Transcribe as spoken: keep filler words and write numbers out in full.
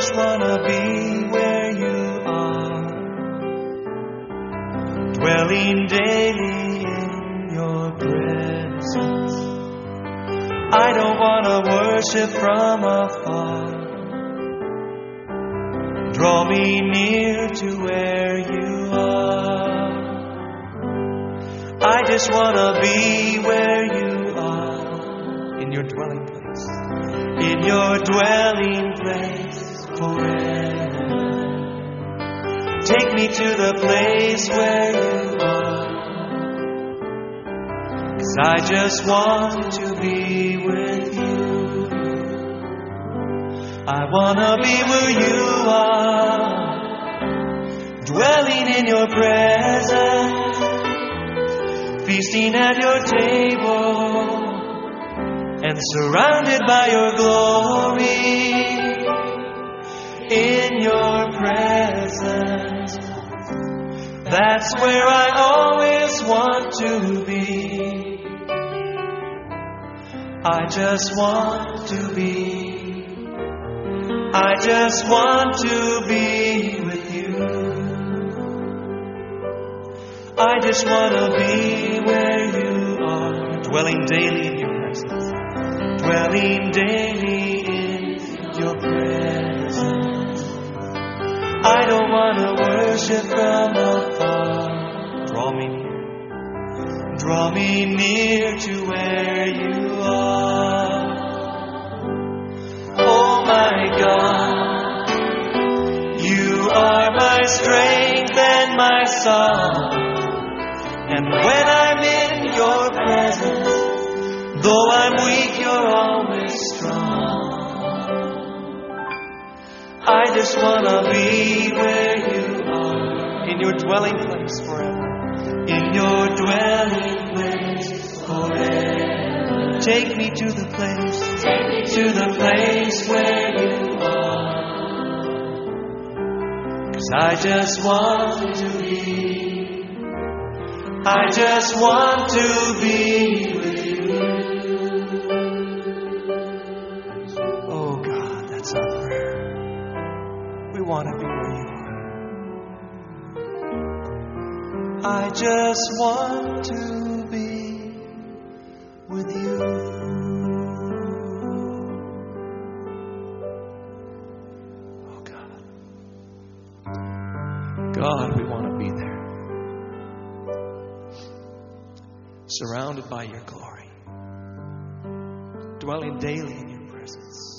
just want to be where you are, dwelling daily in your presence. I don't want to worship from afar. Draw me near to where you are. I just want to be where you are, in your dwelling place, in your dwelling place forever. Take me to the place where you are, 'cause I just want to be with you. I want to be where you are, dwelling in your presence, feasting at your table, and surrounded by your glory. In your presence, that's where I always want to be. I just want to be. I just want to be with you. I just want to be where you are, dwelling daily in your presence, dwelling daily in your presence. I don't want to worship from afar. Draw me near, draw me near to where you are. Oh my God, you are my strength and my song. And when I'm in your presence, though I'm weak, you're always strong. I just want to be where you are, in your dwelling place forever. In your dwelling place forever. Take me to the place, take me to the place where you are. 'Cause I just want to be. I just want to be with you. Oh God, that's our prayer. We want to be where you are. I just want to be with you. Oh God. God, we want to be there. Surrounded by your glory, dwelling daily in your presence.